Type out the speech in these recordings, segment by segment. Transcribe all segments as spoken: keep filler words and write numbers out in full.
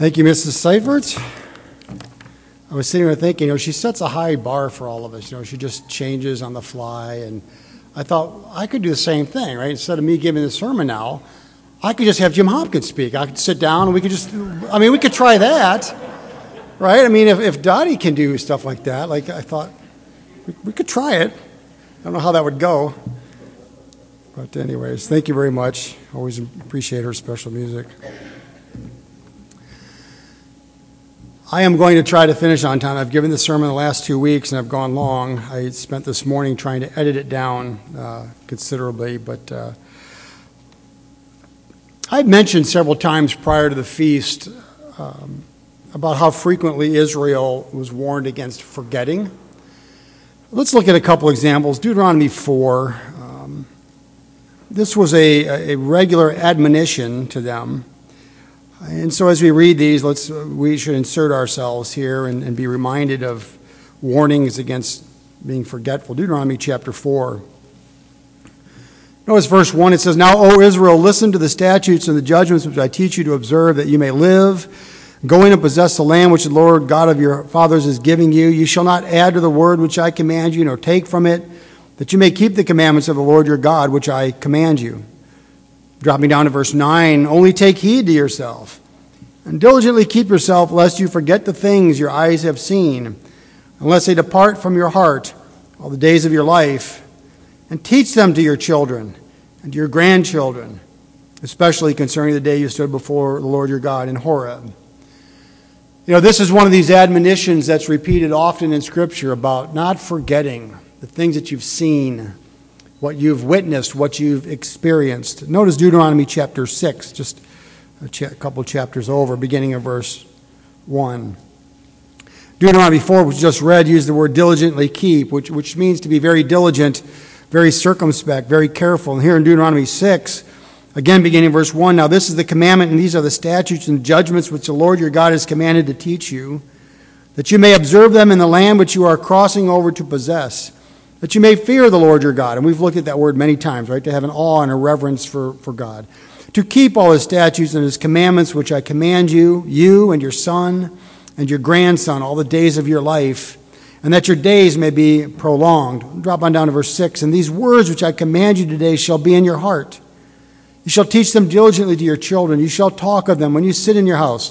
Thank you, Missus Seifert. I was sitting there thinking, you know, she sets a high bar for all of us. You know, she just changes on the fly. And I thought I could do the same thing, right? Instead of me giving the sermon now, I could just have Jim Hopkins speak. I could sit down and we could just, I mean, we could try that, right? I mean, if, if Dottie can do stuff like that, like I thought, we, we could try it. I don't know how that would go. But anyways, thank you very much. Always appreciate her special music. I am going to try to finish on time. I've given the sermon the last two weeks, and I've gone long. I spent this morning trying to edit it down uh, considerably, but uh, I've mentioned several times prior to the feast um, about how frequently Israel was warned against forgetting. Let's look at a couple examples. Deuteronomy four. Um, this was a, a regular admonition to them. And so as we read these, let's we should insert ourselves here and, and be reminded of warnings against being forgetful. Deuteronomy chapter four. Notice verse one, it says, "Now, O Israel, listen to the statutes and the judgments which I teach you to observe, that you may live, go in and possess the land which the Lord God of your fathers is giving you. You shall not add to the word which I command you, nor take from it, that you may keep the commandments of the Lord your God, which I command you." Dropping down to verse nine, "Only take heed to yourself, and diligently keep yourself, lest you forget the things your eyes have seen, unless they depart from your heart all the days of your life, and teach them to your children and to your grandchildren, especially concerning the day you stood before the Lord your God in Horeb." You know, this is one of these admonitions that's repeated often in Scripture about not forgetting the things that you've seen, what you've witnessed, what you've experienced. Notice Deuteronomy chapter six, just a cha- couple chapters over, beginning of verse one. Deuteronomy four, which we just read, used the word diligently keep, which, which means to be very diligent, very circumspect, very careful. And here in Deuteronomy six, again beginning in verse one, "Now this is the commandment, and these are the statutes and judgments which the Lord your God has commanded to teach you, that you may observe them in the land which you are crossing over to possess, that you may fear the Lord your God." And we've looked at that word many times, right? To have an awe and a reverence for, for God. "To keep all his statutes and his commandments which I command you, you and your son and your grandson, all the days of your life, and that your days may be prolonged." Drop on down to verse six. "And these words which I command you today shall be in your heart. You shall teach them diligently to your children. You shall talk of them when you sit in your house,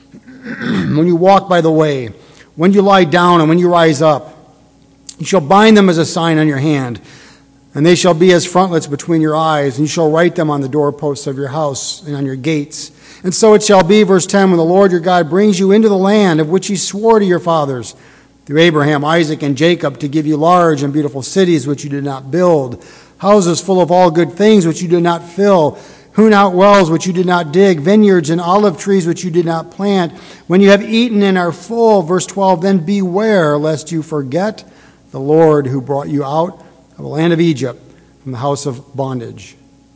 when you walk by the way, when you lie down and when you rise up. You shall bind them as a sign on your hand, and they shall be as frontlets between your eyes, and you shall write them on the doorposts of your house and on your gates. And so it shall be," verse ten, "when the Lord your God brings you into the land of which he swore to your fathers, through Abraham, Isaac, and Jacob, to give you large and beautiful cities which you did not build, houses full of all good things which you did not fill, hewn out wells which you did not dig, vineyards and olive trees which you did not plant. When you have eaten and are full," verse twelve, "then beware lest you forget the Lord who brought you out of the land of Egypt from the house of bondage."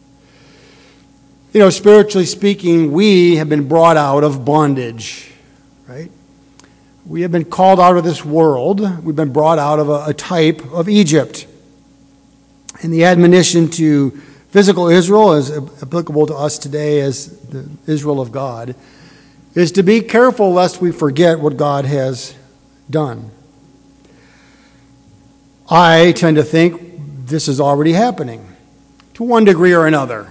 You know, spiritually speaking, we have been brought out of bondage, right? We have been called out of this world. We've been brought out of a, a type of Egypt. And the admonition to physical Israel, is applicable to us today as the Israel of God, is to be careful lest we forget what God has done. I tend to think this is already happening to one degree or another.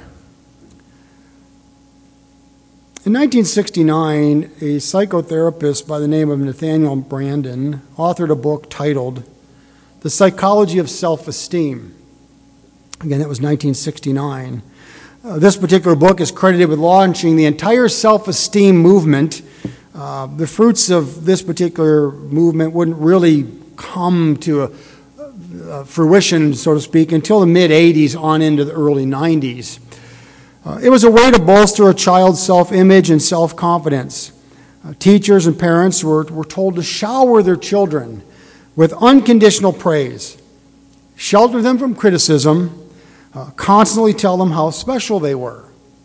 In nineteen sixty-nine, a psychotherapist by the name of Nathaniel Branden authored a book titled "The Psychology of Self-Esteem." Again, that was nineteen sixty-nine. Uh, this particular book is credited with launching the entire self-esteem movement. Uh, the fruits of this particular movement wouldn't really come to a Uh, fruition, so to speak, until the mid-eighties on into the early nineties. Uh, it was a way to bolster a child's self-image and self-confidence. Uh, teachers and parents were, were told to shower their children with unconditional praise, shelter them from criticism, uh, constantly tell them how special they were.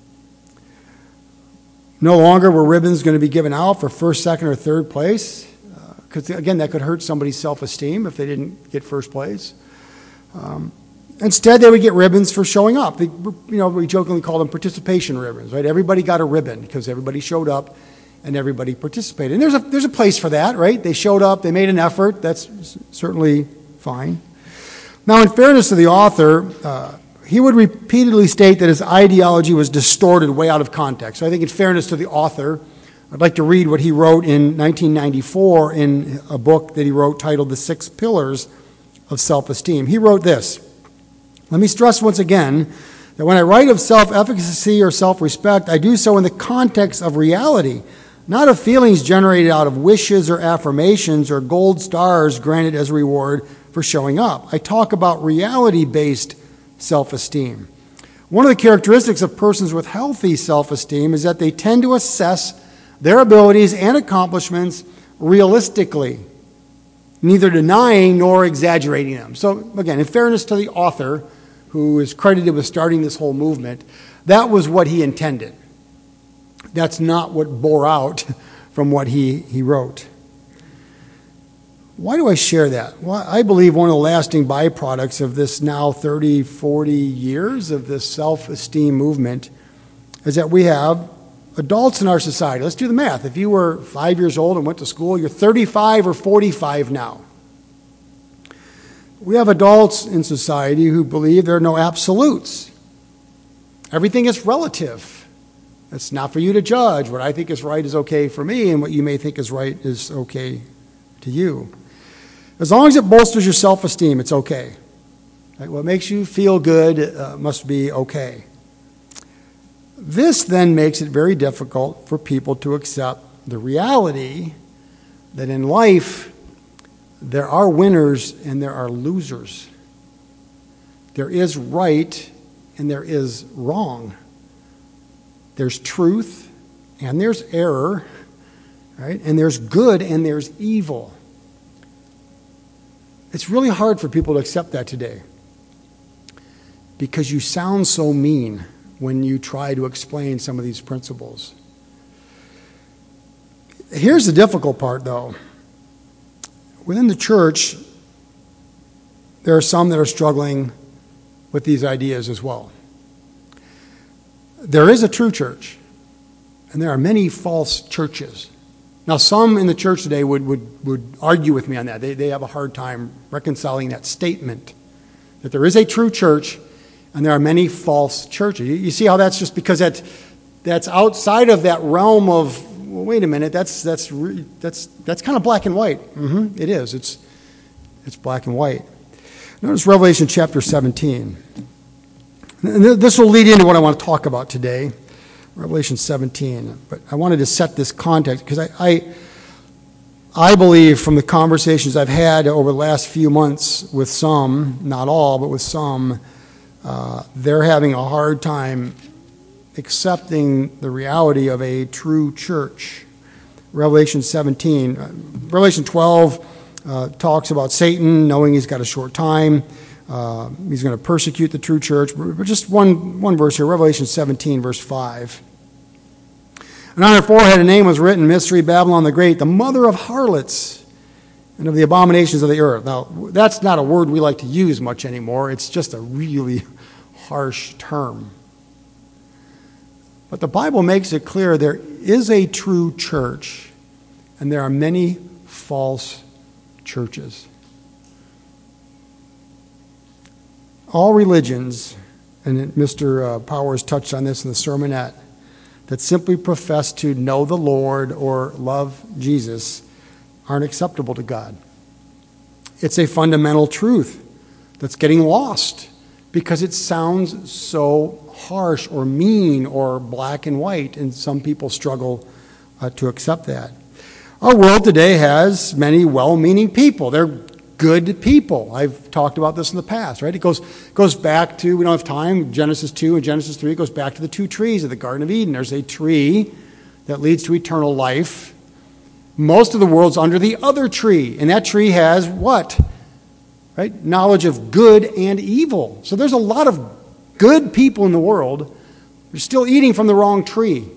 No longer were ribbons going to be given out for first, second, or third place. Because, again, that could hurt somebody's self-esteem if they didn't get first place. Um, instead, they would get ribbons for showing up. They, you know, we jokingly call them participation ribbons, right? Everybody got a ribbon because everybody showed up and everybody participated. And there's a, there's a place for that, right? They showed up, they made an effort. That's certainly fine. Now, in fairness to the author, uh, he would repeatedly state that his ideology was distorted way out of context. So I think in fairness to the author, I'd like to read what he wrote in nineteen ninety-four in a book that he wrote titled The Six Pillars of Self-Esteem. He wrote this: "Let me stress once again that when I write of self-efficacy or self-respect, I do so in the context of reality, not of feelings generated out of wishes or affirmations or gold stars granted as reward for showing up. I talk about reality-based self-esteem. One of the characteristics of persons with healthy self-esteem is that they tend to assess their abilities and accomplishments realistically, neither denying nor exaggerating them." So again, in fairness to the author, who is credited with starting this whole movement, that was what he intended. That's not what bore out from what he, he wrote. Why do I share that? Well, I believe one of the lasting byproducts of this now thirty, forty years of this self-esteem movement is that we have adults in our society. Let's do the math. If you were five years old and went to school, you're thirty-five or forty-five now. We have adults in society who believe there are no absolutes. Everything is relative. It's not for you to judge. What I think is right is okay for me, and what you may think is right is okay to you. As long as it bolsters your self-esteem, it's okay. Right? What makes you feel good uh, must be okay. This then makes it very difficult for people to accept the reality that in life there are winners and there are losers. There is right and there is wrong. There's truth and there's error, right? And there's good and there's evil. It's really hard for people to accept that today because you sound so mean when you try to explain some of these principles. Here's the difficult part, though. Within the church, there are some that are struggling with these ideas as well. There is a true church, and there are many false churches. Now, some in the church today would, would, would argue with me on that. They, they have a hard time reconciling that statement, that there is a true church and there are many false churches. You, you see how that's just because that, that's outside of that realm of, well, wait a minute, that's, that's, re, that's, that's kind of black and white. Mm-hmm, it is. It's, it's black and white. Notice Revelation chapter seventeen. And this will lead into what I want to talk about today. Revelation seventeen. But I wanted to set this context because I, I, I believe from the conversations I've had over the last few months with some, not all, but with some, uh, they're having a hard time accepting the reality of a true church. Revelation seventeen. Uh, Revelation twelve uh, talks about Satan knowing he's got a short time. Uh, he's going to persecute the true church. But just one, one verse here, Revelation seventeen, verse five. And on her forehead a name was written, Mystery Babylon the Great, the mother of harlots and of the abominations of the earth. Now, that's not a word we like to use much anymore. It's just a really harsh term. But the Bible makes it clear there is a true church, and there are many false churches. All religions, and Mister Uh, Powers touched on this in the sermonette, that simply profess to know the Lord or love Jesus aren't acceptable to God. It's a fundamental truth that's getting lost because it sounds so harsh or mean or black and white, and some people struggle uh, to accept that. Our world today has many well-meaning people. They're good people. I've talked about this in the past, right? It goes goes back to, we don't have time, Genesis two and Genesis three, it goes back to the two trees of the Garden of Eden. There's a tree that leads to eternal life. Most of the world's under the other tree, and that tree has what? Right? Knowledge of good and evil. So there's a lot of good people in the world. They're still eating from the wrong tree.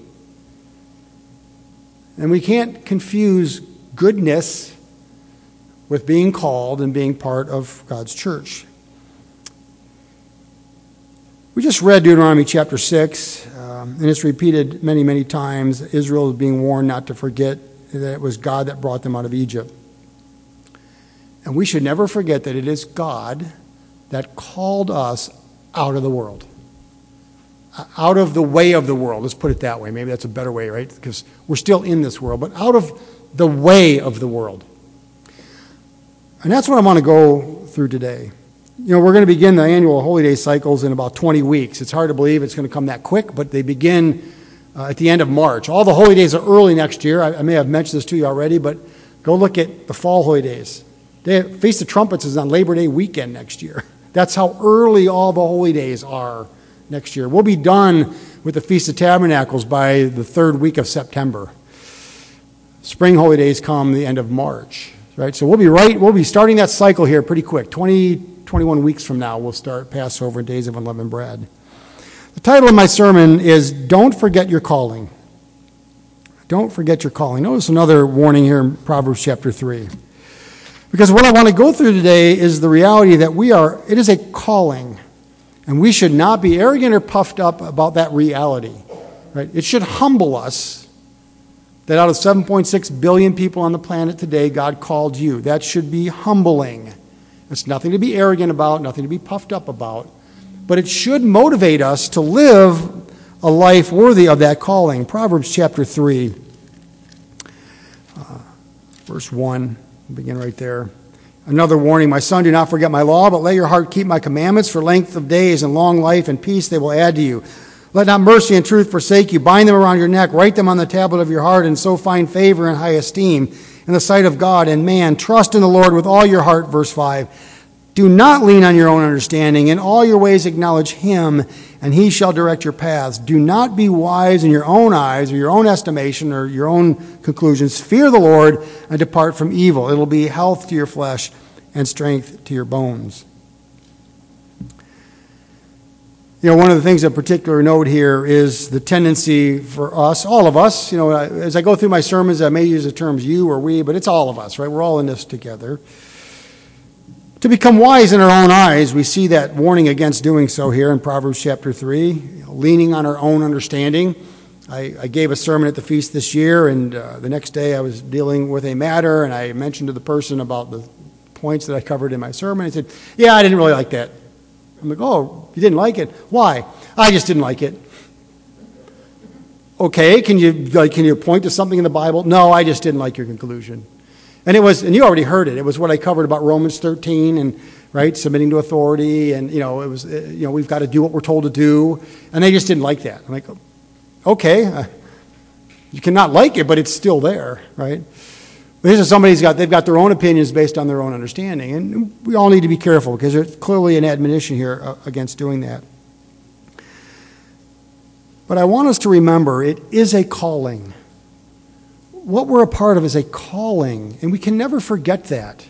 And we can't confuse goodness with being called and being part of God's church. We just read Deuteronomy chapter six, um, and it's repeated many, many times. Israel is being warned not to forget that it was God that brought them out of Egypt. And we should never forget that it is God that called us out of the world. Out of the way of the world. Let's put it that way. Maybe that's a better way, right? Because we're still in this world, but out of the way of the world. And that's what I want to go through today. You know, we're going to begin the annual Holy Day cycles in about twenty weeks. It's hard to believe it's going to come that quick, but they begin uh, at the end of March. All the Holy Days are early next year. I, I may have mentioned this to you already, but go look at the fall Holy Days. They, Feast of Trumpets is on Labor Day weekend next year. That's how early all the Holy Days are next year. We'll be done with the Feast of Tabernacles by the third week of September. Spring Holy Days come the end of March, right? So we'll be right, we'll be starting that cycle here pretty quick. twenty, twenty-one weeks from now, we'll start Passover and Days of Unleavened Bread. The title of my sermon is Don't Forget Your Calling. Don't forget your calling. Notice another warning here in Proverbs chapter three. Because what I want to go through today is the reality that we are, it is a calling. And we should not be arrogant or puffed up about that reality. Right? It should humble us that out of seven point six billion people on the planet today, God called you. That should be humbling. It's nothing to be arrogant about, nothing to be puffed up about. But it should motivate us to live a life worthy of that calling. Proverbs chapter three, uh, verse one. We'll begin right there. Another warning, my son, do not forget my law, but let your heart keep my commandments. For length of days and long life and peace they will add to you. Let not mercy and truth forsake you. Bind them around your neck. Write them on the tablet of your heart, and so find favor and high esteem in the sight of God and man. Trust in the Lord with all your heart, verse five. Do not lean on your own understanding. In all your ways acknowledge him, and he shall direct your paths. Do not be wise in your own eyes or your own estimation or your own conclusions. Fear the Lord and depart from evil. It will be health to your flesh and strength to your bones. You know, one of the things of particular note here is the tendency for us, all of us, you know, as I go through my sermons, I may use the terms you or we, but it's all of us, right? We're all in this together. To become wise in our own eyes, we see that warning against doing so here in Proverbs chapter three, you know, leaning on our own understanding. I, I gave a sermon at the feast this year, and uh, the next day I was dealing with a matter, and I mentioned to the person about the points that I covered in my sermon. He said, yeah, I didn't really like that. I'm like, oh, you didn't like it? Why? I just didn't like it. Okay, can you like, can you point to something in the Bible? No, I just didn't like your conclusion. And it was, and you already heard it. It was what I covered about Romans thirteen and, right, submitting to authority, and, you know, it was, you know, we've got to do what we're told to do. And they just didn't like that. I'm like, okay, uh, you cannot like it, but it's still there, right? But this is somebody's got, they've got their own opinions based on their own understanding. And we all need to be careful because there's clearly an admonition here against doing that. But I want us to remember it is a calling. What we're a part of is a calling, and we can never forget that.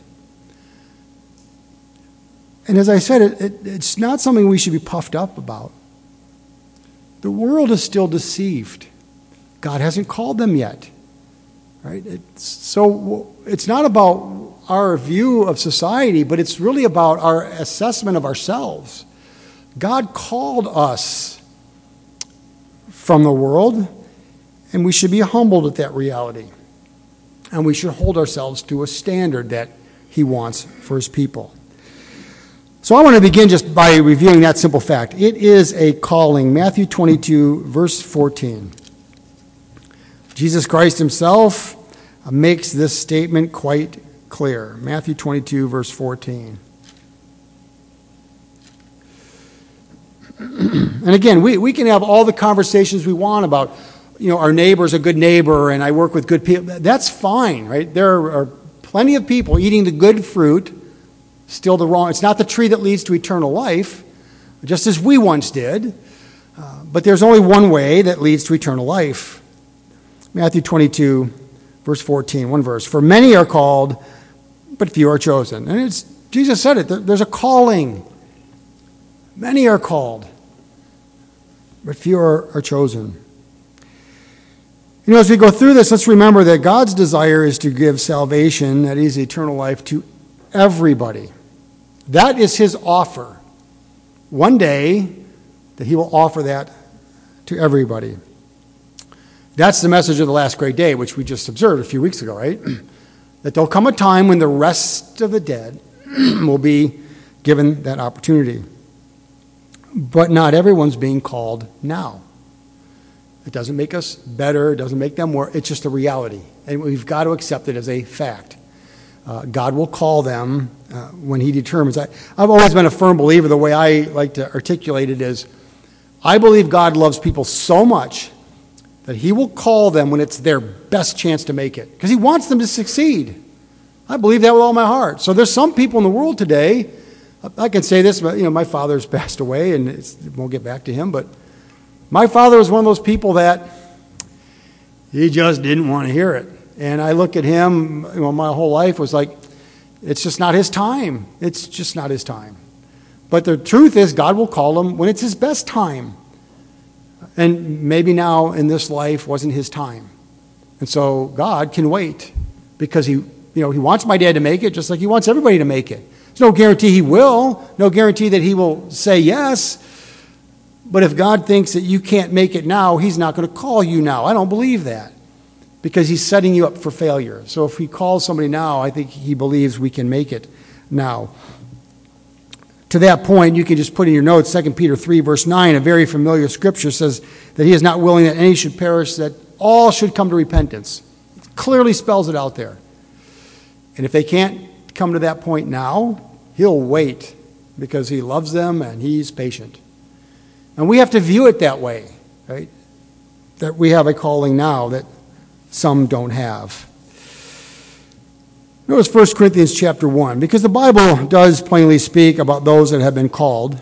And as I said, it, it, it's not something we should be puffed up about. The world is still deceived. God hasn't called them yet. Right? It's, so it's not about our view of society, but it's really about our assessment of ourselves. God called us from the world, and we should be humbled at that reality. And we should hold ourselves to a standard that he wants for his people. So I want to begin just by reviewing that simple fact. It is a calling. Matthew twenty-two, verse fourteen. Jesus Christ himself makes this statement quite clear. Matthew twenty-two, verse fourteen. And again, we, we can have all the conversations we want about, you know, our neighbor's a good neighbor and I work with good people. That's fine, right? There are plenty of people eating the good fruit, still the wrong. It's not the tree that leads to eternal life, just as we once did. Uh, but there's only one way that leads to eternal life. Matthew twenty-two, verse fourteen, one verse. For many are called, but few are chosen. And it's Jesus said it. There, there's a calling. Many are called, but few are, are chosen. You know, as we go through this, let's remember that God's desire is to give salvation, that is eternal life, to everybody. That is his offer. One day, that he will offer that to everybody. That's the message of the last great day, which we just observed a few weeks ago, right? That there'll come a time when the rest of the dead will be given that opportunity. But not everyone's being called now. It doesn't make us better. It doesn't make them more. It's just a reality. And we've got to accept it as a fact. Uh, God will call them uh, when he determines. I, I've always been a firm believer. The way I like to articulate it is, I believe God loves people so much that he will call them when it's their best chance to make it. Because he wants them to succeed. I believe that with all my heart. So there's some people in the world today, I can say this, but you know, my father's passed away, and it's, we'll get back to him, but my father was one of those people that he just didn't want to hear it. And I look at him, you know, my whole life was like, it's just not his time. It's just not his time. But the truth is, God will call him when it's his best time. And maybe now in this life wasn't his time. And so God can wait because he, you know, he wants my dad to make it just like he wants everybody to make it. There's no guarantee he will, no guarantee that he will say yes. But if God thinks that you can't make it now, he's not going to call you now. I don't believe that because he's setting you up for failure. So if he calls somebody now, I think he believes we can make it now. To that point, you can just put in your notes, Second Peter three, verse nine, a very familiar scripture says that he is not willing that any should perish, that all should come to repentance. It clearly spells it out there. And if they can't come to that point now, he'll wait because he loves them and he's patient. And we have to view it that way, right? That we have a calling now that some don't have. Notice First Corinthians chapter one, because the Bible does plainly speak about those that have been called.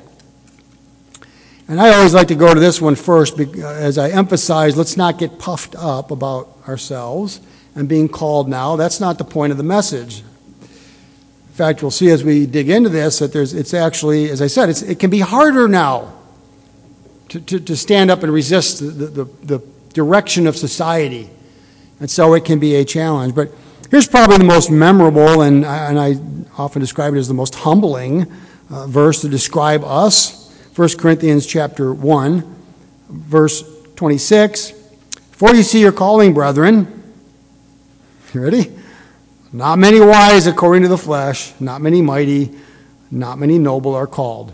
And I always like to go to this one first, as I emphasize, let's not get puffed up about ourselves and being called now. That's not the point of the message. In fact, we'll see as we dig into this that there's, it's actually, as I said, it's, it can be harder now to, to, to stand up and resist the, the, the direction of society. And so it can be a challenge. But here's probably the most memorable, and, and I often describe it as the most humbling uh, verse to describe us. First Corinthians chapter one, verse twenty-six. For you see your calling, brethren. You ready? Not many wise according to the flesh, not many mighty, not many noble are called.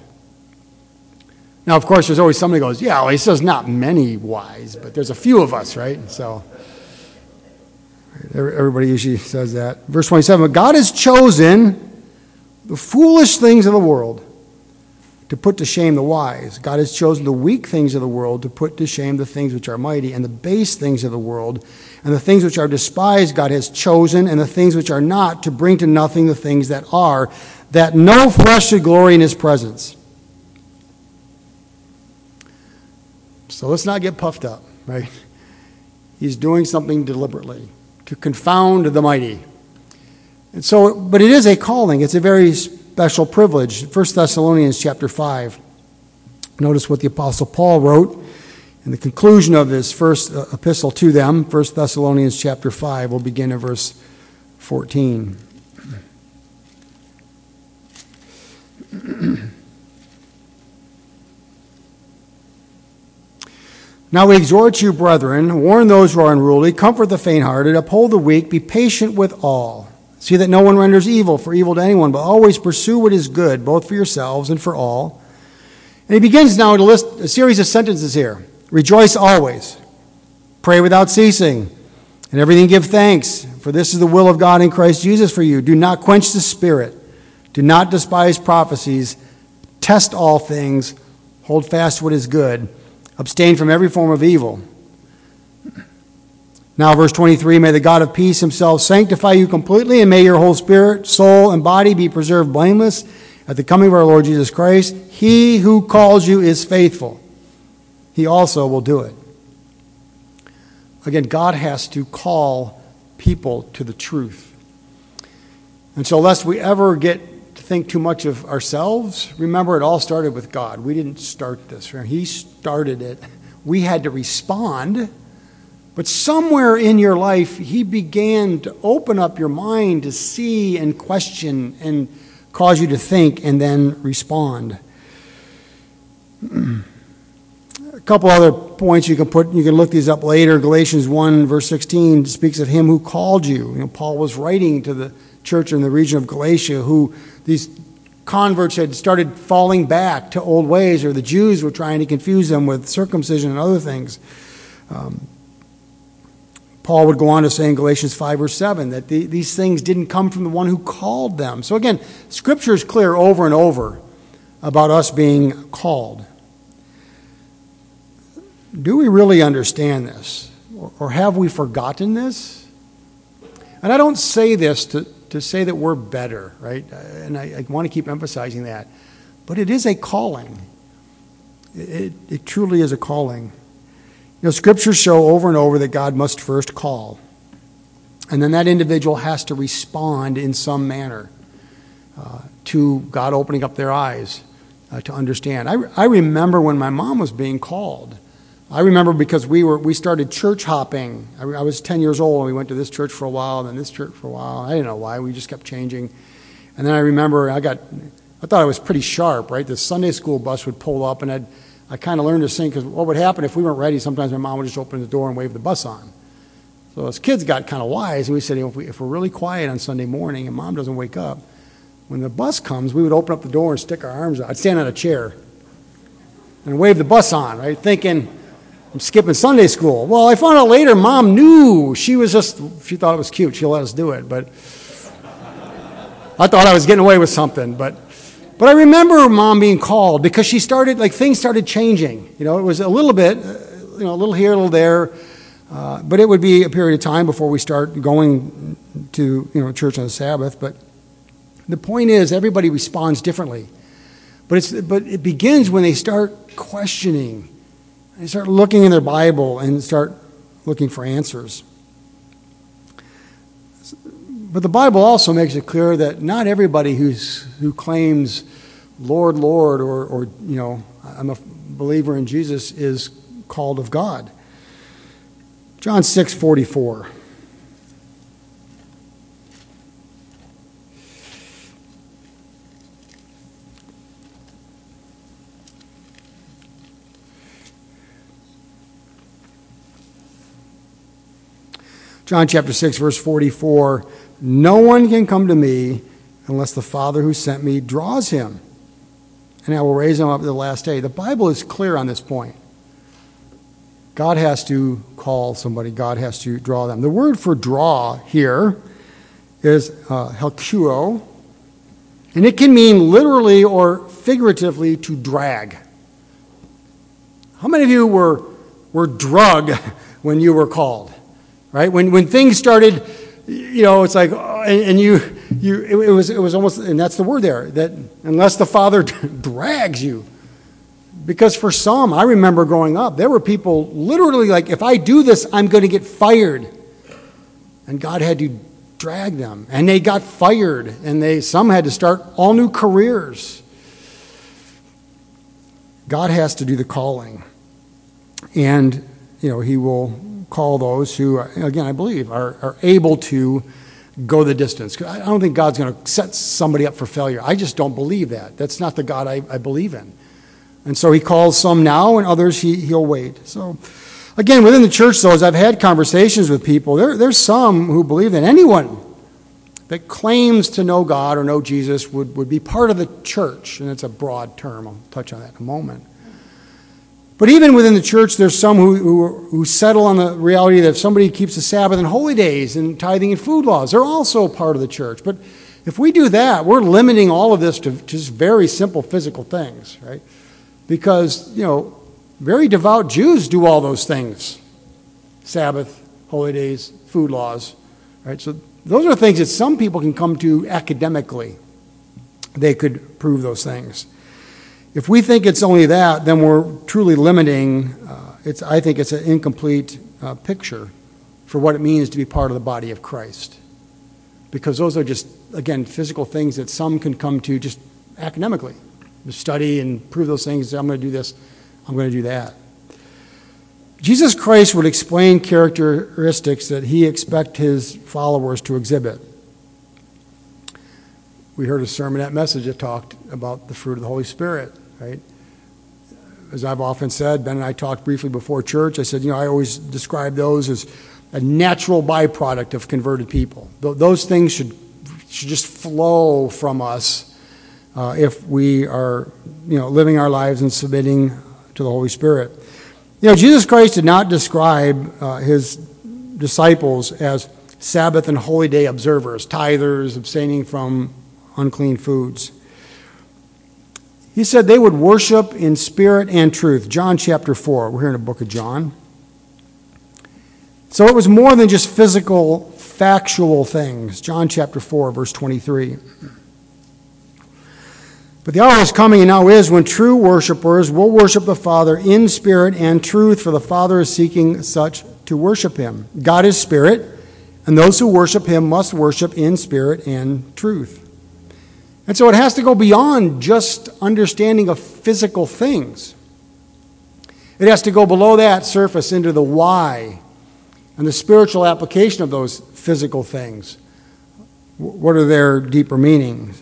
Now, of course, there's always somebody who goes, yeah, well, he says not many wise, but there's a few of us, right? So everybody usually says that. Verse twenty-seven, but God has chosen the foolish things of the world to put to shame the wise. God has chosen the weak things of the world to put to shame the things which are mighty, and the base things of the world, and the things which are despised God has chosen, and the things which are not, to bring to nothing the things that are, that no flesh should glory in his presence. So let's not get puffed up, right? He's doing something deliberately to confound the mighty. And so, but it is a calling. It's a very special privilege. First Thessalonians chapter five. Notice what the Apostle Paul wrote in the conclusion of his first epistle to them. First Thessalonians chapter five. We'll begin at verse fourteen. Now we exhort you, brethren, warn those who are unruly, comfort the faint-hearted, uphold the weak, be patient with all. See that no one renders evil for evil to anyone, but always pursue what is good, both for yourselves and for all. And he begins now to list a series of sentences here. Rejoice always. Pray without ceasing. And everything give thanks, for this is the will of God in Christ Jesus for you. Do not quench the spirit. Do not despise prophecies. Test all things. Hold fast what is good. Abstain from every form of evil. Now, verse twenty-three, may the God of peace himself sanctify you completely, and may your whole spirit, soul, and body be preserved blameless at the coming of our Lord Jesus Christ. He who calls you is faithful. He also will do it. Again, God has to call people to the truth. And so lest we ever get to think too much of ourselves, remember it all started with God. We didn't start this. He started it. We had to respond. But somewhere in your life, he began to open up your mind to see and question and cause you to think and then respond. couple other points you can put, you can look these up later. Galatians one, verse sixteen speaks of him who called you. You know, Paul was writing to the church in the region of Galatia who these converts had started falling back to old ways, or the Jews were trying to confuse them with circumcision and other things. Um, Paul would go on to say in Galatians five, verse seven, that the, these things didn't come from the one who called them. So again, Scripture is clear over and over about us being called. Do we really understand this? Or, or have we forgotten this? And I don't say this to, to say that we're better, right? And I, I want to keep emphasizing that. But it is a calling. It, it, it truly is a calling. You know, Scriptures show over and over that God must first call. And then that individual has to respond in some manner uh, to God opening up their eyes uh, to understand. I, I remember when my mom was being called. I remember because we were we started church hopping. I, I was ten years old and we went to this church for a while and then this church for a while. I didn't know why. We just kept changing. And then I remember I got, I thought I was pretty sharp, right? The Sunday school bus would pull up and I'd, I kind of learned to sing because what would happen if we weren't ready, sometimes my mom would just open the door and wave the bus on. So as kids got kind of wise and we said, you know, if, we, if we're really quiet on Sunday morning and mom doesn't wake up, when the bus comes, we would open up the door and stick our arms out. I'd stand on a chair and wave the bus on, right? Thinking, I'm skipping Sunday school. Well, I found out later mom knew. She was just, she thought it was cute. She let us do it. But I thought I was getting away with something. But but I remember mom being called because she started, like things started changing. You know, it was a little bit, uh, you know, a little here, a little there. Uh, but it would be a period of time before we start going to, you know, church on the Sabbath. But the point is everybody responds differently. But it's but it begins when they start questioning. They start looking in their Bible and start looking for answers. But the Bible also makes it clear that not everybody who's who claims Lord, Lord, or, or you know, I'm a believer in Jesus is called of God. John six forty-four. John chapter six, verse forty-four, no one can come to me unless the Father who sent me draws him, and I will raise him up at the last day. The Bible is clear on this point. God has to call somebody. God has to draw them. The word for draw here is uh, helkuo, and it can mean literally or figuratively to drag. How many of you were, were drugged when you were called? Right? When when things started, you know, it's like, oh, and, and you, you it, it was it was almost, and that's the word there, that unless the Father drags you. Because for some, I remember growing up, there were people literally like, if I do this, I'm going to get fired. And God had to drag them. And they got fired. And they some had to start all new careers. God has to do the calling. And, you know, he will call those who, again, I believe, are, are able to go the distance. I don't think God's going to set somebody up for failure. I just don't believe that. That's not the God I, I believe in. And so he calls some now and others he, he'll wait. So, again, within the church, though, as I've had conversations with people, there, there's some who believe that anyone that claims to know God or know Jesus would, would be part of the church. And it's a broad term. I'll touch on that in a moment. But even within the church, there's some who, who, who settle on the reality that if somebody keeps the Sabbath and holy days and tithing and food laws, they're also part of the church. But if we do that, we're limiting all of this to just very simple physical things, right? Because, you know, very devout Jews do all those things. Sabbath, holy days, food laws, right? So those are things that some people can come to academically. They could prove those things. If we think it's only that, then we're truly limiting, uh, it's, I think it's an incomplete uh, picture for what it means to be part of the body of Christ. Because those are just, again, physical things that some can come to just academically. Study and prove those things. I'm going to do this, I'm going to do that. Jesus Christ would explain characteristics that he expects his followers to exhibit. We heard a sermon, that message that talked about the fruit of the Holy Spirit, right? as I've often said, Ben and I talked briefly before church, I said, you know, I always describe those as a natural byproduct of converted people. Th- those things should, should just flow from us uh, if we are, you know, living our lives and submitting to the Holy Spirit. You know, Jesus Christ did not describe uh, his disciples as Sabbath and holy day observers, tithers, abstaining from unclean foods. He said they would worship in spirit and truth. John chapter four. We're here in the book of John. So it was more than just physical, factual things. John chapter four, verse twenty-three. But the hour is coming and now is when true worshipers will worship the Father in spirit and truth, for the Father is seeking such to worship him. God is spirit, and those who worship him must worship in spirit and truth. And so it has to go beyond just understanding of physical things. It has to go below that surface into the why and the spiritual application of those physical things. What are their deeper meanings?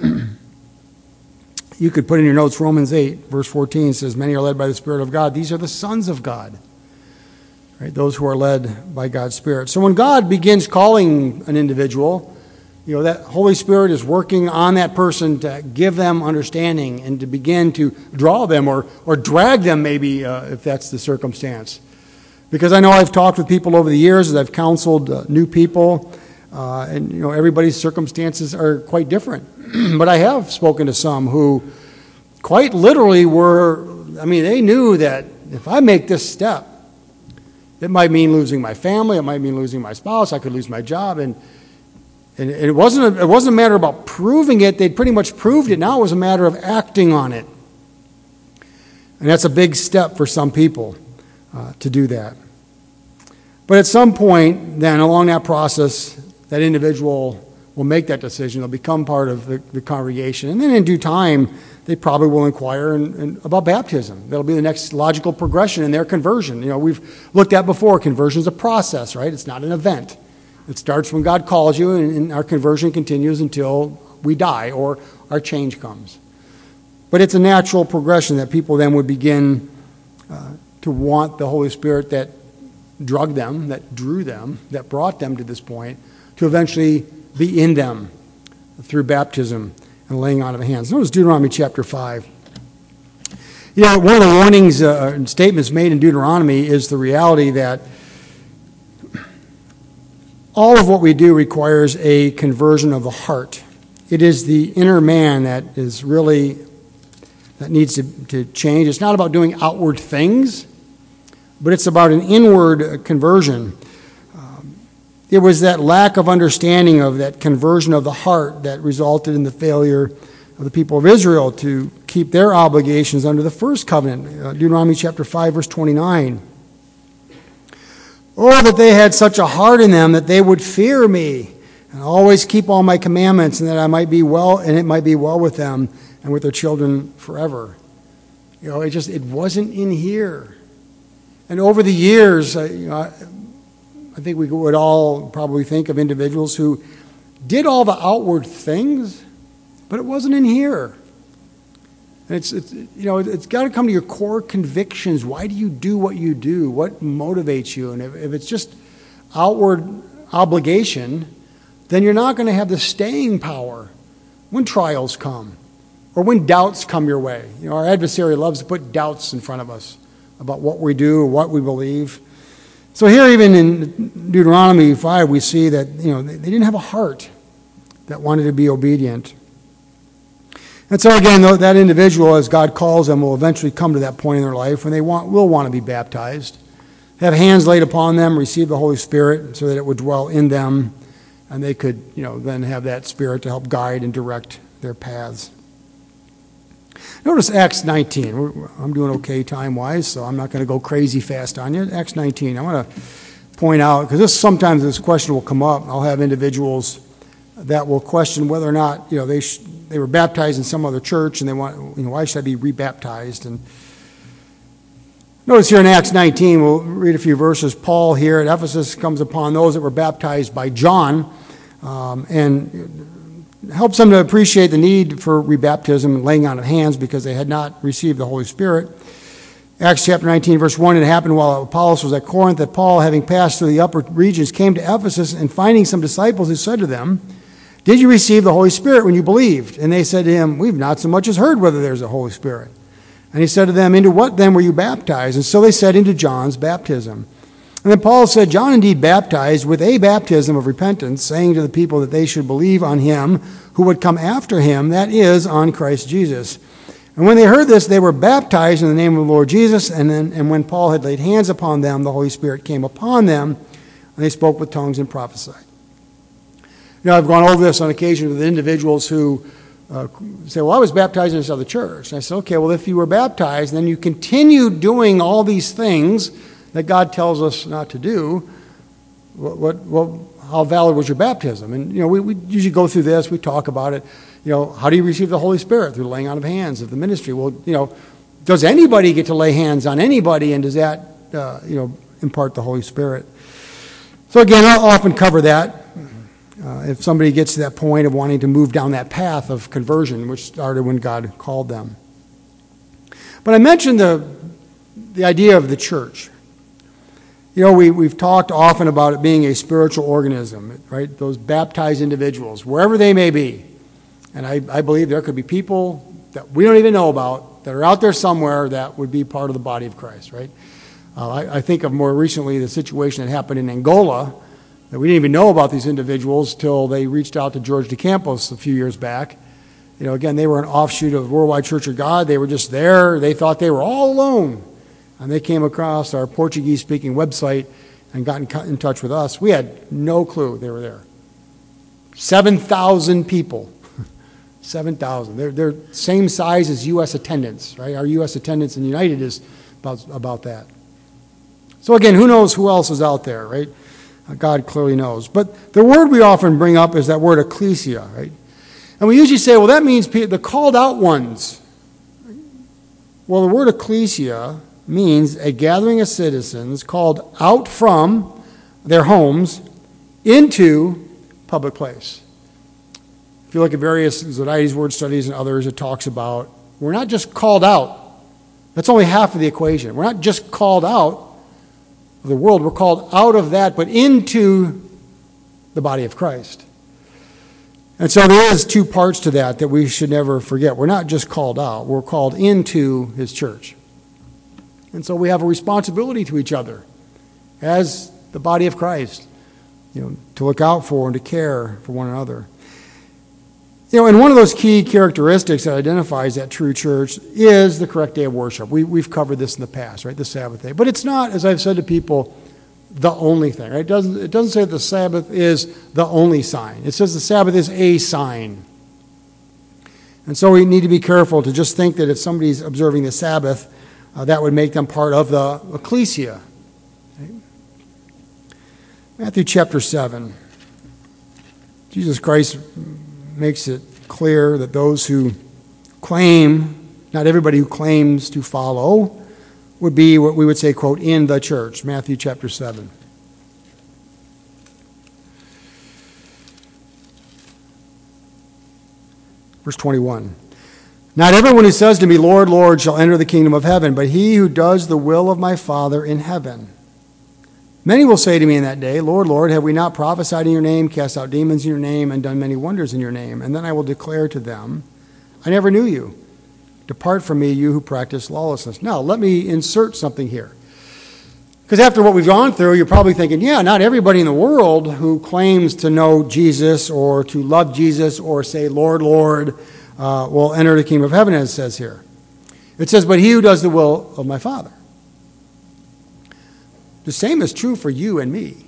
You could put in your notes Romans eight, verse fourteen says, many are led by the Spirit of God. These are the sons of God. Right? Those who are led by God's Spirit. So when God begins calling an individual, you know, that Holy Spirit is working on that person to give them understanding and to begin to draw them or or drag them maybe uh, if that's the circumstance. Because I know I've talked with people over the years as I've counseled uh, new people, uh, and you know everybody's circumstances are quite different. But I have spoken to some who quite literally were, I mean, they knew that if I make this step, it might mean losing my family, it might mean losing my spouse, I could lose my job, and And it wasn't, a, it wasn't a matter about proving it. They'd pretty much proved it. Now it was a matter of acting on it. And that's a big step for some people uh, to do that. But at some point, then, along that process, that individual will make that decision. They'll become part of the, the congregation. And then in due time, they probably will inquire in, in, about baptism. That'll be the next logical progression in their conversion. You know, we've looked at before, conversion is a process, right? It's not an event. It starts when God calls you, and our conversion continues until we die or our change comes. But it's a natural progression that people then would begin uh, to want the Holy Spirit that drugged them, that drew them, that brought them to this point, to eventually be in them through baptism and laying on of the hands. Notice Deuteronomy chapter five. You know, one of the warnings uh, and statements made in Deuteronomy is the reality that all of what we do requires a conversion of the heart. It is the inner man that is really, that needs to, to change. It's not about doing outward things, but it's about an inward conversion. Um, it was that lack of understanding of that conversion of the heart that resulted in the failure of the people of Israel to keep their obligations under the first covenant. Uh, Deuteronomy chapter five, verse twenty-nine. Oh, that they had such a heart in them that they would fear me and always keep all my commandments, and that I might be well, and it might be well with them and with their children forever. You know, it just, it wasn't in here. And over the years, uh, you know, I, I think we would all probably think of individuals who did all the outward things, but it wasn't in here. And it's, it's you know, it's got to come to your core convictions. Why do you do what you do? What motivates you? And if, if it's just outward obligation, then you're not going to have the staying power when trials come or when doubts come your way. You know, our adversary loves to put doubts in front of us about what we do or what we believe. So here, even in Deuteronomy five, we see that, you know, they, they didn't have a heart that wanted to be obedient. And so again, that individual, as God calls them, will eventually come to that point in their life when they want, will want to be baptized, have hands laid upon them, receive the Holy Spirit so that it would dwell in them, and they could, you know, then have that Spirit to help guide and direct their paths. Notice Acts nineteen. I'm doing okay time-wise, so I'm not going to go crazy fast on you. Acts nineteen. I want to point out, because this sometimes this question will come up. I'll have individuals that will question whether or not, you know, they sh- they were baptized in some other church, and they want, you know, why should I be rebaptized? And notice here in Acts nineteen, we'll read a few verses. Paul here at Ephesus comes upon those that were baptized by John, um, and helps them to appreciate the need for rebaptism and laying on of hands because they had not received the Holy Spirit. Acts chapter nineteen, verse one, it happened while Apollos was at Corinth that Paul, having passed through the upper regions, came to Ephesus, and finding some disciples, he said to them, "Did you receive the Holy Spirit when you believed?" And they said to him, "We've not so much as heard whether there's a Holy Spirit." And he said to them, "Into what then were you baptized?" And so they said, "Into John's baptism." And then Paul said, "John indeed baptized with a baptism of repentance, saying to the people that they should believe on him who would come after him, that is, on Christ Jesus." And when they heard this, they were baptized in the name of the Lord Jesus. And then, and when Paul had laid hands upon them, the Holy Spirit came upon them, and they spoke with tongues and prophesied. You know, I've gone over this on occasion with individuals who uh, say, "Well, I was baptized in this other church." And I said, "Okay, well, if you were baptized, then you continue doing all these things that God tells us not to do. What, what, what, how valid was your baptism?" And, you know, we, we usually go through this. We talk about it. You know, how do you receive the Holy Spirit? Through the laying on of hands of the ministry. Well, you know, does anybody get to lay hands on anybody, and does that, uh, you know, impart the Holy Spirit? So again, I'll often cover that uh, if somebody gets to that point of wanting to move down that path of conversion, which started when God called them. But I mentioned the the idea of the church. You know, we, we've talked often about it being a spiritual organism, right? Those baptized individuals, wherever they may be. And I, I believe there could be people that we don't even know about that are out there somewhere that would be part of the body of Christ, right? Uh, I, I think of more recently the situation that happened in Angola, that we didn't even know about these individuals till they reached out to George de Campos a few years back. You know, again, they were an offshoot of Worldwide Church of God. They were just there. They thought they were all alone. And they came across our Portuguese-speaking website and got in, in touch with us. We had no clue they were there. seven thousand people. seven thousand. They're, they're same size as U S attendance, right? Our U S attendance in United is about, about that. So again, who knows who else is out there, right? God clearly knows. But the word we often bring up is that word ecclesia, right? And we usually say, well, that means the called out ones. Well, the word ecclesia means a gathering of citizens called out from their homes into public place. If you look at various Zodhiates word studies and others, it talks about we're not just called out. That's only half of the equation. We're not just called out of the world. We're called out of that, but into the body of Christ. And so there is two parts to that that we should never forget. We're not just called out. We're called into his church. And so we have a responsibility to each other as the body of Christ, you know, to look out for and to care for one another. You know, and one of those key characteristics that identifies that true church is the correct day of worship. We, we've covered this in the past, right, the Sabbath day. But it's not, as I've said to people, the only thing, right? It doesn't, it doesn't say that the Sabbath is the only sign. It says the Sabbath is a sign. And so we need to be careful to just think that if somebody's observing the Sabbath, Uh, that would make them part of the ecclesia. Okay. Matthew chapter seven. Jesus Christ makes it clear that those who claim, not everybody who claims to follow, would be what we would say, quote, in the church. Matthew chapter seven. Verse twenty-one. "Not everyone who says to me, 'Lord, Lord,' shall enter the kingdom of heaven, but he who does the will of my Father in heaven. Many will say to me in that day, 'Lord, Lord, have we not prophesied in your name, cast out demons in your name, and done many wonders in your name?' And then I will declare to them, 'I never knew you. Depart from me, you who practice lawlessness.'" Now, let me insert something here. Because after what we've gone through, you're probably thinking, yeah, not everybody in the world who claims to know Jesus or to love Jesus or say, "Lord, Lord," Uh, will enter the kingdom of heaven, as it says here. It says, "But he who does the will of my Father." The same is true for you and me.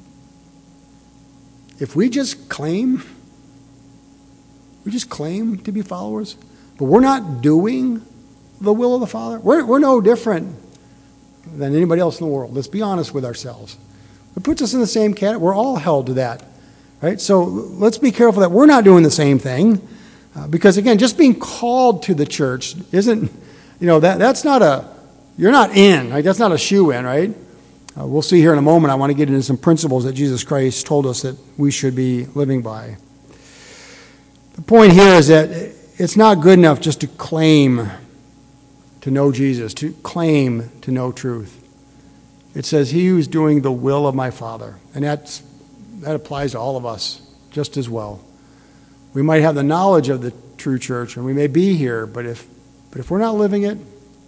If we just claim, we just claim to be followers, but we're not doing the will of the Father, we're, we're no different than anybody else in the world. Let's be honest with ourselves. It puts us in the same category. We're all held to that, right? So let's be careful that we're not doing the same thing. Uh, because, again, just being called to the church isn't, you know, that that's not a, you're not in, right? That's not a shoe-in, right? Uh, we'll see here in a moment. I want to get into some principles that Jesus Christ told us that we should be living by. The point here is that it's not good enough just to claim to know Jesus, to claim to know truth. It says, he who is doing the will of my Father. And that's, that applies to all of us just as well. We might have the knowledge of the true church, and we may be here, but if, but if we're not living it,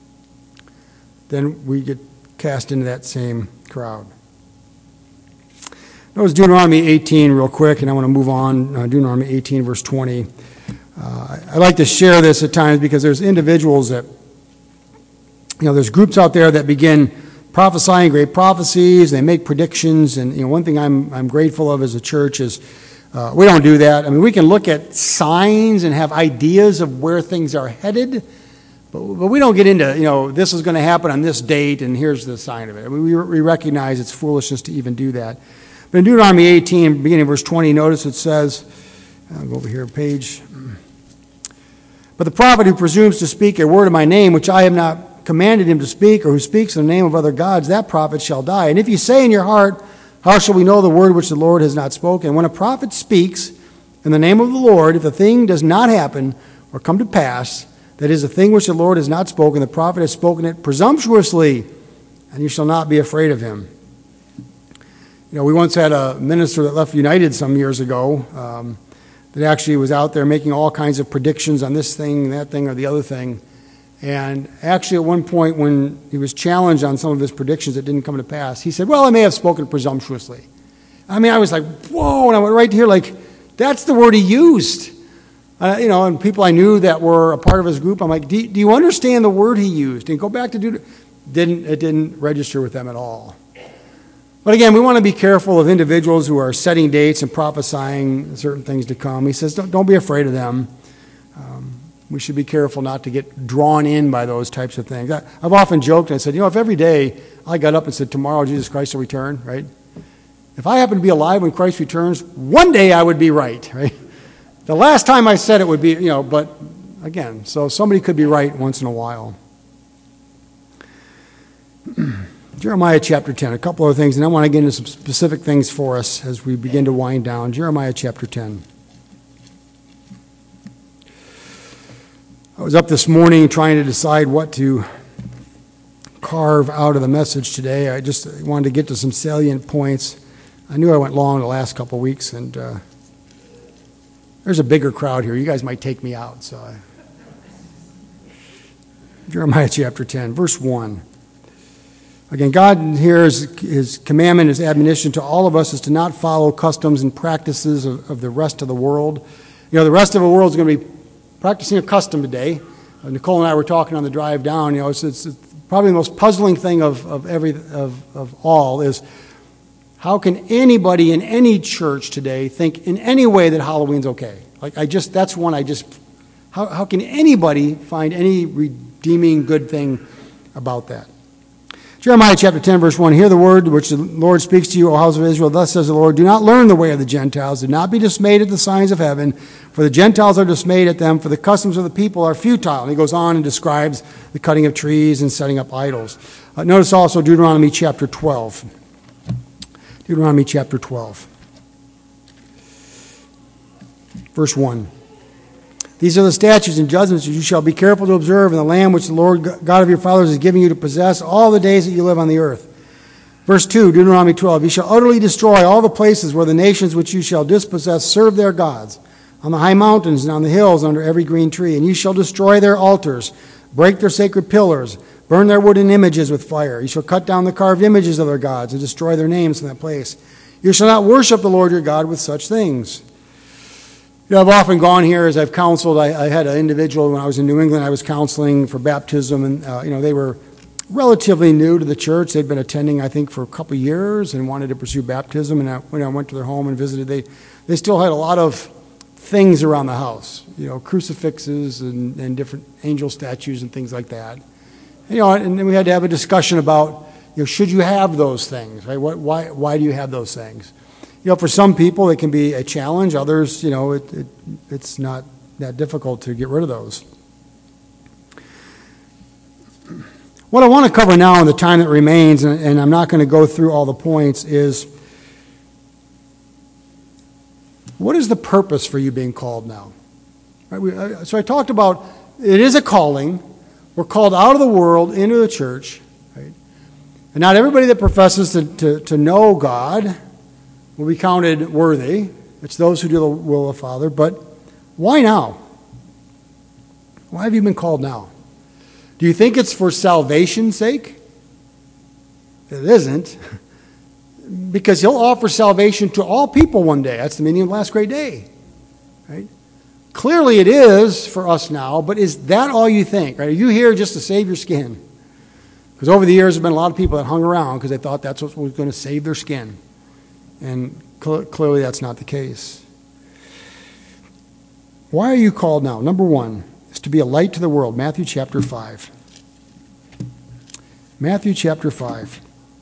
then we get cast into that same crowd. Notice Deuteronomy eighteen real quick, and I want to move on. Uh, Deuteronomy eighteen, verse twenty. Uh, I like to share this at times because there's individuals that, you know, there's groups out there that begin prophesying great prophecies. They make predictions, and you know, one thing I'm I'm grateful of as a church is uh, we don't do that. I mean, we can look at signs and have ideas of where things are headed, but, but we don't get into, you know, this is going to happen on this date, and here's the sign of it. I mean, we, we recognize it's foolishness to even do that. But in Deuteronomy eighteen, beginning of verse twenty, notice it says, I'll go over here, page. But the prophet who presumes to speak a word in my name, which I have not commanded him to speak, or who speaks in the name of other gods, that prophet shall die. And if you say in your heart, how shall we know the word which the Lord has not spoken? When a prophet speaks in the name of the Lord, if the thing does not happen or come to pass, that is, a thing which the Lord has not spoken, the prophet has spoken it presumptuously, and you shall not be afraid of him. You know, we once had a minister that left United some years ago um, that actually was out there making all kinds of predictions on this thing, that thing, or the other thing. And actually, at one point, when he was challenged on some of his predictions that didn't come to pass, he said, well, I may have spoken presumptuously. I mean, I was like, whoa, and I went right to here, like, that's the word he used. Uh, you know, and people I knew that were a part of his group, I'm like, do, do you understand the word he used? And go back to do didn't it didn't register with them at all. But again, we want to be careful of individuals who are setting dates and prophesying certain things to come. He says, don't, don't be afraid of them. Um, we should be careful not to get drawn in by those types of things. I, I've often joked and I said, you know, if every day I got up and said, tomorrow Jesus Christ will return, right? If I happen to be alive when Christ returns, one day I would be right, right? The last time I said it would be, you know, but again, so somebody could be right once in a while. Jeremiah chapter ten, a couple of things, and I want to get into some specific things for us as we begin to wind down. Jeremiah chapter ten. I was up this morning trying to decide what to carve out of the message today. I just wanted to get to some salient points. I knew I went long the last couple of weeks, and uh, there's a bigger crowd here. You guys might take me out. So, I... Jeremiah chapter ten, verse one. Again, God here, is, his commandment, his admonition to all of us is to not follow customs and practices of, of the rest of the world. You know, the rest of the world is going to be practicing a custom today. Uh, Nicole and I were talking on the drive down. You know, it's, it's, it's probably the most puzzling thing of, of every of, of all is how can anybody in any church today think in any way that Halloween's okay? Like, I just, that's one I just, how, how can anybody find any redeeming good thing about that? Jeremiah chapter ten, verse one, hear the word which the Lord speaks to you, O house of Israel. Thus says the Lord, do not learn the way of the Gentiles. Do not be dismayed at the signs of heaven, for the Gentiles are dismayed at them, for the customs of the people are futile. And he goes on and describes the cutting of trees and setting up idols. Uh, notice also Deuteronomy chapter twelve. Deuteronomy chapter twelve. Verse one. These are the statutes and judgments which you shall be careful to observe in the land which the Lord God of your fathers is giving you to possess all the days that you live on the earth. Verse two, Deuteronomy twelve, you shall utterly destroy all the places where the nations which you shall dispossess serve their gods, on the high mountains and on the hills under every green tree. And you shall destroy their altars, break their sacred pillars, burn their wooden images with fire. You shall cut down the carved images of their gods and destroy their names from that place. You shall not worship the Lord your God with such things. You know, I've often gone here as I've counseled. I, I had an individual when I was in New England. I was counseling for baptism, and uh, you know they were relatively new to the church. They'd been attending, I think, for a couple of years and wanted to pursue baptism. And I, when I went to their home and visited, they they still had a lot of things around the house. You know, crucifixes and, and different angel statues and things like that. You know, and then we had to have a discussion about, you know, should you have those things? Right? What, why why do you have those things? You know, for some people it can be a challenge. Others, you know, it, it, it's not that difficult to get rid of those. What I want to cover now in the time that remains, and, and I'm not going to go through all the points, is what is the purpose for you being called now? Right, we, so I talked about it is a calling, We're called out of the world into the church. Right? And not everybody that professes to, to, to know God will be counted worthy. It's those who do the will of the Father. But why now? Why have you been called now? Do you think it's for salvation's sake? It isn't. Because he'll offer salvation to all people one day. That's the meaning of the last great day. Right? Clearly it is for us now, but is that all you think? Right? Are you here just to save your skin? Because over the years there have been a lot of people that hung around because they thought that's what was going to save their skin. And cl- clearly that's not the case. Why are you called now? Number one is to be a light to the world. Matthew chapter five. Matthew chapter five.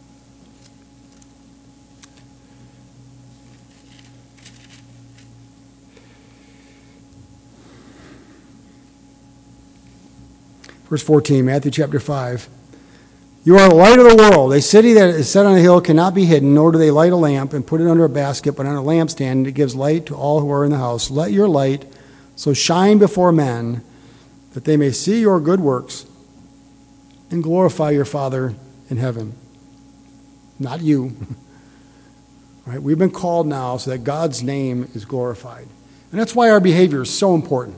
Verse fourteen, Matthew chapter five. You are the light of the world. A city that is set on a hill cannot be hidden, nor do they light a lamp and put it under a basket, but on a lampstand, and it gives light to all who are in the house. Let your light so shine before men that they may see your good works and glorify your Father in heaven. Not you. Right? We've been called now so that God's name is glorified. And that's why our behavior is so important.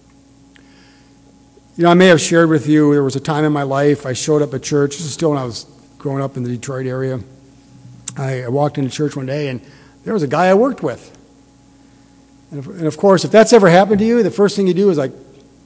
You know, I may have shared with you, there was a time in my life I showed up at church. This is still when I was growing up in the Detroit area. I, I walked into church one day, and there was a guy I worked with. And of, and of course, if that's ever happened to you, the first thing you do is like,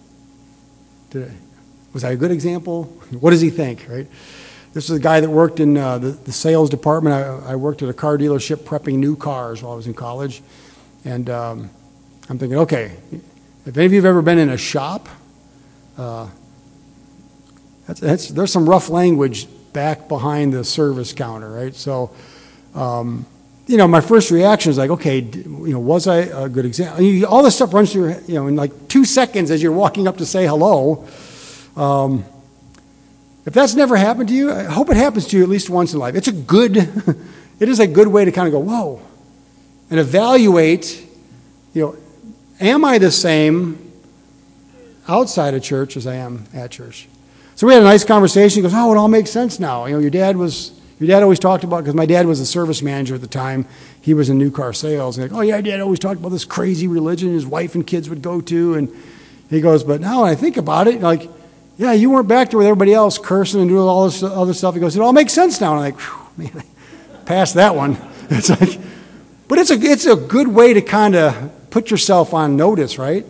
did I, was I a good example? What does he think, right? This is a guy that worked in uh, the, the sales department. I, I worked at a car dealership prepping new cars while I was in college. And um, I'm thinking, okay, if any of you have ever been in a shop, Uh, that's, that's, there's some rough language back behind the service counter, right? So, um, you know, my first reaction is like, okay, you know, was I a good example? You, all this stuff runs through your, you know, in like two seconds as you're walking up to say hello. Um, if that's never happened to you, I hope it happens to you at least once in life. It's a good, it is a good way to kind of go, whoa, and evaluate, you know, am I the same outside of church as I am at church? So we had a nice conversation. He goes, oh, it all makes sense now. You know, your dad was, your dad always talked about, because my dad was a service manager at the time. He was in new car sales. And like, oh yeah, dad always talked about this crazy religion his wife and kids would go to. And he goes, but now when I think about it, like, yeah, you weren't back there with everybody else cursing and doing all this other stuff. He goes, it all makes sense now. And I'm like, whew, man, I passed that one. It's like, but it's a, it's a good way to kind of put yourself on notice, right?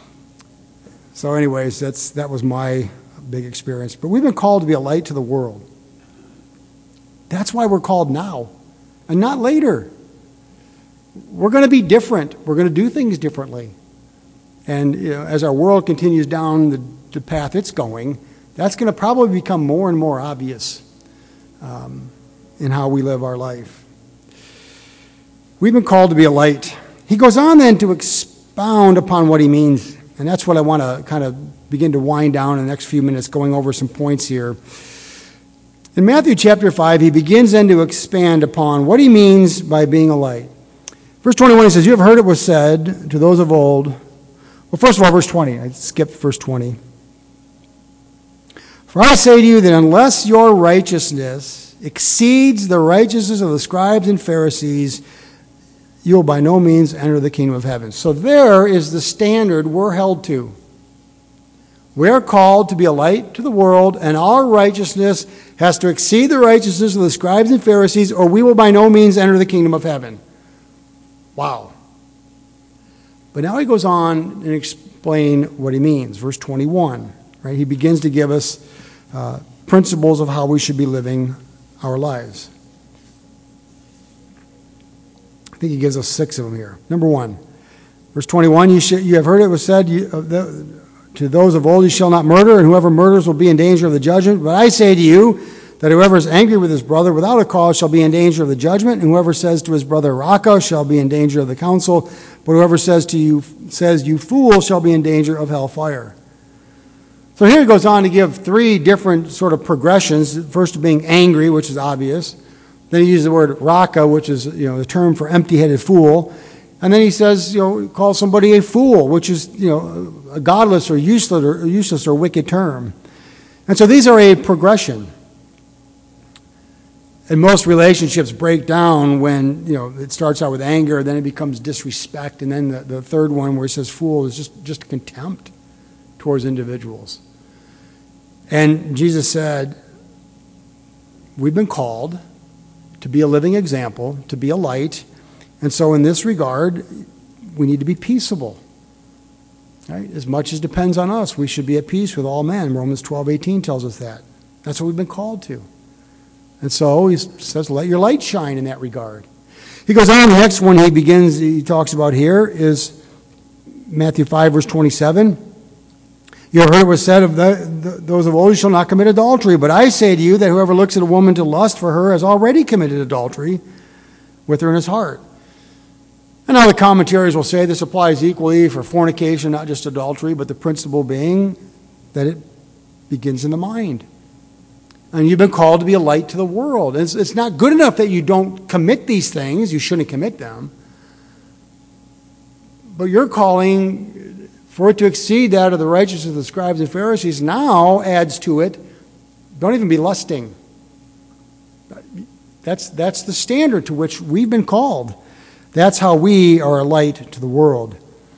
So anyways, that's that was my big experience. But we've been called to be a light to the world. That's why we're called now and not later. We're going to be different. We're going to do things differently. And you know, as our world continues down the, the path it's going, that's going to probably become more and more obvious um, in how we live our life. We've been called to be a light. He goes on then to expound upon what he means. And that's what I want to kind of begin to wind down in the next few minutes, going over some points here. In Matthew chapter five, he begins then to expand upon what he means by being a light. Verse twenty-one, he says, you have heard it was said to those of old. Well, first of all, verse twenty. I skipped verse twenty. For I say to you that unless your righteousness exceeds the righteousness of the scribes and Pharisees, you'll by no means enter the kingdom of heaven. So there is the standard we're held to. We're called to be a light to the world, and our righteousness has to exceed the righteousness of the scribes and Pharisees, or we will by no means enter the kingdom of heaven. Wow. But now he goes on and explain what he means. Verse twenty-one, right? He begins to give us uh, principles of how we should be living our lives. I think he gives us six of them here. Number one, verse twenty-one, you, should, you have heard it was said you, uh, the, to those of old, you shall not murder, and whoever murders will be in danger of the judgment. But I say to you that whoever is angry with his brother without a cause shall be in danger of the judgment, and whoever says to his brother, Raca, shall be in danger of the council. But whoever says to you, says, you fool, shall be in danger of hellfire. So here he goes on to give three different sort of progressions. First, being angry, which is obvious. Then he uses the word Raca, which is, you know, the term for empty-headed fool. And then he says, you know, call somebody a fool, which is, you know, a godless or useless or useless or wicked term. And so these are a progression. And most relationships break down when, you know, it starts out with anger, then it becomes disrespect, and then the, the third one where it says fool is just, just contempt towards individuals. And Jesus said, we've been called to be a living example, to be a light, and so in this regard, we need to be peaceable. Right? As much as depends on us, we should be at peace with all men. Romans twelve eighteen tells us that. That's what we've been called to. And so he says, let your light shine in that regard. He goes on, the next one he begins, he talks about here is Matthew five, verse twenty-seven. You have heard it was said of the, the, those of old, you shall not commit adultery. But I say to you that whoever looks at a woman to lust for her has already committed adultery with her in his heart. And now the commentaries will say this applies equally for fornication, not just adultery, but the principle being that it begins in the mind. And you've been called to be a light to the world. It's, it's not good enough that you don't commit these things. You shouldn't commit them. But your calling, for it to exceed that of the righteousness of the scribes and Pharisees, now adds to it, don't even be lusting. That's, that's the standard to which we've been called. That's how we are a light to the world.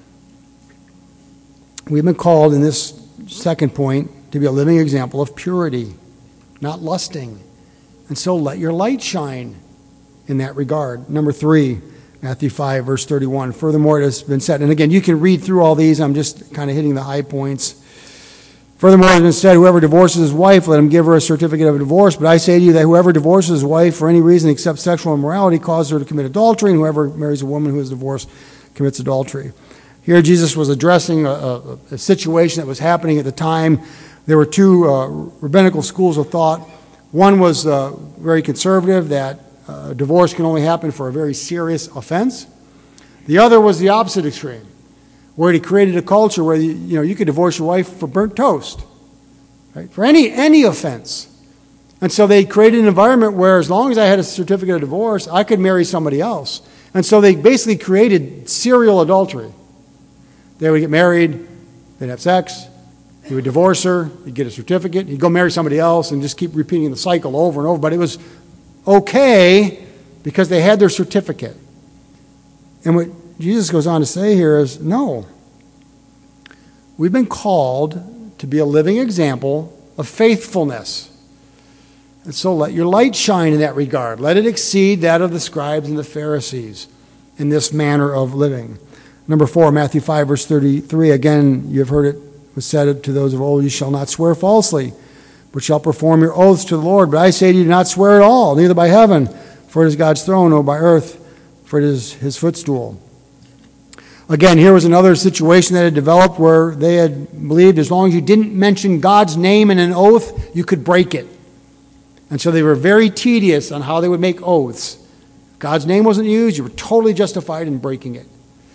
We've been called in this second point to be a living example of purity, not lusting. And so let your light shine in that regard. Number three, Matthew five, verse thirty-one. Furthermore, it has been said, and again, you can read through all these. I'm just kind of hitting the high points. Furthermore, it has been said, whoever divorces his wife, let him give her a certificate of divorce. But I say to you that whoever divorces his wife for any reason except sexual immorality causes her to commit adultery, and whoever marries a woman who is divorced commits adultery. Here Jesus was addressing a, a, a situation that was happening at the time. There were two uh, rabbinical schools of thought. One was uh, very conservative, that uh, divorce can only happen for a very serious offense. The other was the opposite extreme, where he created a culture where you, you know you could divorce your wife for burnt toast, right? For any any offense. And so they created an environment where as long as I had a certificate of divorce, I could marry somebody else. And so they basically created serial adultery. They would get married, they'd have sex, he would divorce her, he'd get a certificate, he'd go marry somebody else and just keep repeating the cycle over and over. But it was okay because they had their certificate. And what Jesus goes on to say here is, no. We've been called to be a living example of faithfulness. And so let your light shine in that regard. Let it exceed that of the scribes and the Pharisees in this manner of living. Number four, Matthew five, verse thirty-three. Again, you have heard it was said to those of old, you shall not swear falsely, but shall perform your oaths to the Lord. But I say to you, do not swear at all, neither by heaven, for it is God's throne, nor by earth, for it is his footstool. Again, here was another situation that had developed where they had believed as long as you didn't mention God's name in an oath, you could break it. And so they were very tedious on how they would make oaths. God's name wasn't used, you were totally justified in breaking it.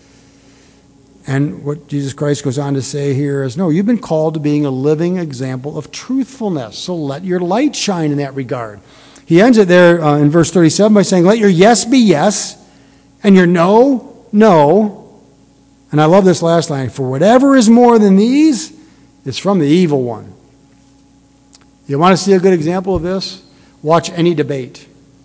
And what Jesus Christ goes on to say here is, no, you've been called to being a living example of truthfulness. So let your light shine in that regard. He ends it there uh, in verse thirty-seven by saying, let your yes be yes, and your no, no. And I love this last line, for whatever is more than these is from the evil one. You want to see a good example of this? Watch any debate.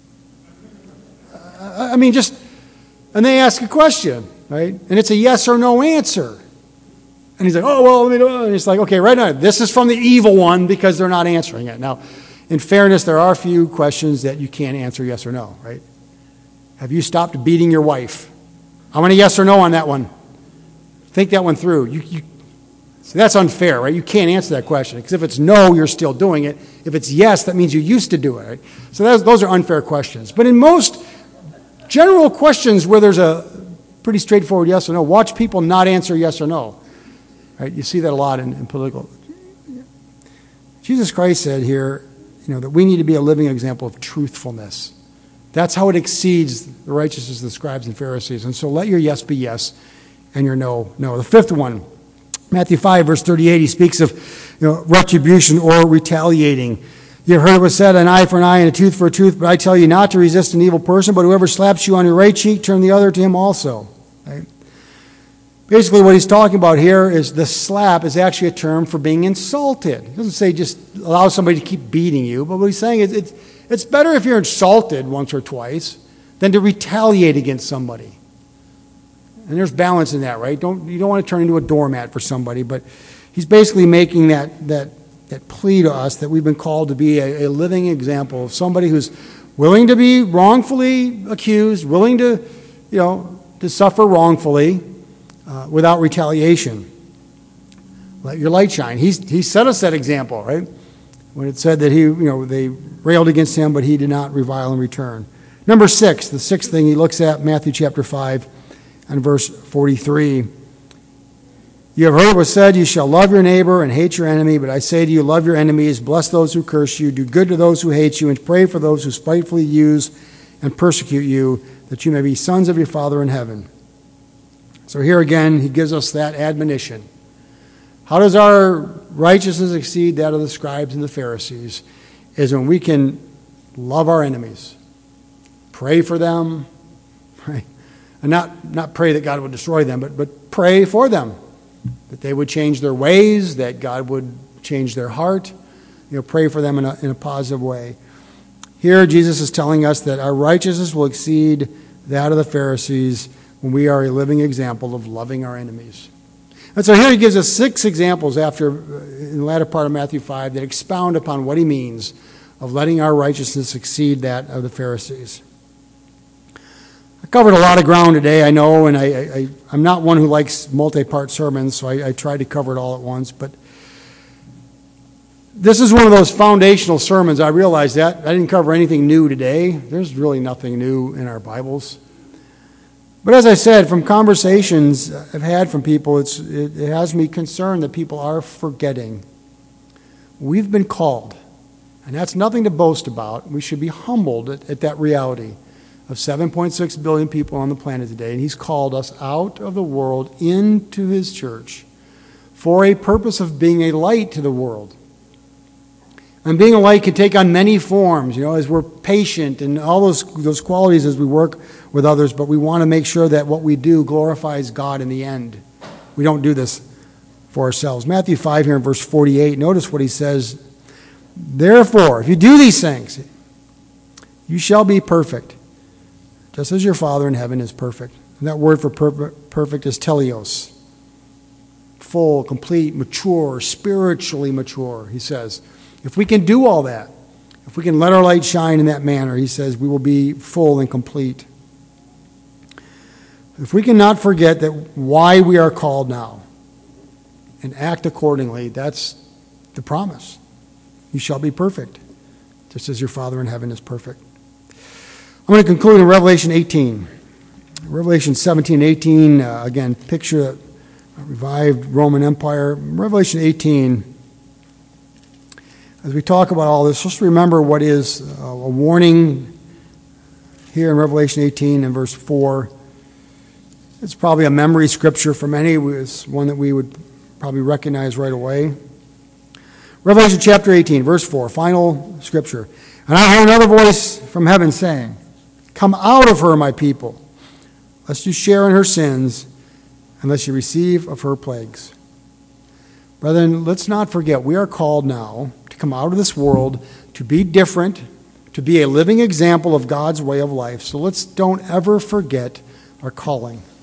Uh, I mean, just, and they ask a question. Right? And it's a yes or no answer. And he's like, oh, well, let me do it. And it's like, okay, right now, this is from the evil one because they're not answering it. Now, in fairness, there are a few questions that you can't answer yes or no, right? Have you stopped beating your wife? I want a yes or no on that one. Think that one through. You, you, so that's unfair, right? You can't answer that question because if it's no, you're still doing it. If it's yes, that means you used to do it, right? So those, those are unfair questions. But in most general questions where there's a pretty straightforward yes or no, watch people not answer yes or no. Right? You see that a lot in, in political. Jesus Christ said here, you know, that we need to be a living example of truthfulness. That's how it exceeds the righteousness of the scribes and Pharisees. And so let your yes be yes and your no, no. The fifth one, Matthew five, verse thirty-eight, he speaks of, you know, retribution or retaliating. You have heard it was said, an eye for an eye and a tooth for a tooth, but I tell you not to resist an evil person, but whoever slaps you on your right cheek, turn the other to him also. Right? Basically, what he's talking about here is the slap is actually a term for being insulted. He doesn't say just allow somebody to keep beating you, but what he's saying is it's, it's better if you're insulted once or twice than to retaliate against somebody. And there's balance in that, right? Don't, you don't want to turn into a doormat for somebody, but he's basically making that, that, that plea to us that we've been called to be a, a living example of somebody who's willing to be wrongfully accused, willing to, you know, to suffer wrongfully, Uh, without retaliation. Let your light shine. He's, he set us that example, right? When it said that he, you know, they railed against him, but he did not revile in return. Number six, the sixth thing he looks at, Matthew chapter five and verse forty-three. You have heard it was said, you shall love your neighbor and hate your enemy, but I say to you, love your enemies, bless those who curse you, do good to those who hate you, and pray for those who spitefully use and persecute you, that you may be sons of your Father in heaven. So here again, he gives us that admonition. How does our righteousness exceed that of the scribes and the Pharisees? Is when we can love our enemies, pray for them, right? And not, not pray that God would destroy them, but, but pray for them, that they would change their ways, that God would change their heart. You know, pray for them in a, in a positive way. Here, Jesus is telling us that our righteousness will exceed that of the Pharisees when we are a living example of loving our enemies. And so here he gives us six examples after, in the latter part of Matthew five, that expound upon what he means of letting our righteousness exceed that of the Pharisees. I covered a lot of ground today, I know, and I, I, I'm not one who likes multi-part sermons, so I, I tried to cover it all at once, but this is one of those foundational sermons. I realize that. I didn't cover anything new today. There's really nothing new in our Bibles. But as I said, from conversations I've had from people, it's, it, it has me concerned that people are forgetting. We've been called, and that's nothing to boast about. We should be humbled at, at that reality of seven point six billion people on the planet today, and he's called us out of the world into his church for a purpose of being a light to the world. And being a light can take on many forms, you know, as we're patient and all those those qualities as we work with others, but we want to make sure that what we do glorifies God in the end. We don't do this for ourselves. Matthew five here in verse forty-eight, notice what he says. Therefore, if you do these things, you shall be perfect, just as your Father in heaven is perfect. And that word for perfect is teleos. Full, complete, mature, spiritually mature, he says. If we can do all that, if we can let our light shine in that manner, he says, we will be full and complete. If we cannot forget that why we are called now and act accordingly, that's the promise. You shall be perfect, just as your Father in heaven is perfect. I'm going to conclude in Revelation eighteen. Revelation seventeen, eighteen, uh, again, picture a revived Roman Empire. Revelation eighteen. As we talk about all this, just remember what is a warning here in Revelation eighteen and verse four. It's probably a memory scripture for many. It's one that we would probably recognize right away. Revelation chapter eighteen, verse four, final scripture. And I heard another voice from heaven saying, come out of her, my people, lest you share in her sins, unless you receive of her plagues. Brethren, let's not forget, we are called now to come out of this world, to be different, to be a living example of God's way of life. So let's don't ever forget our calling.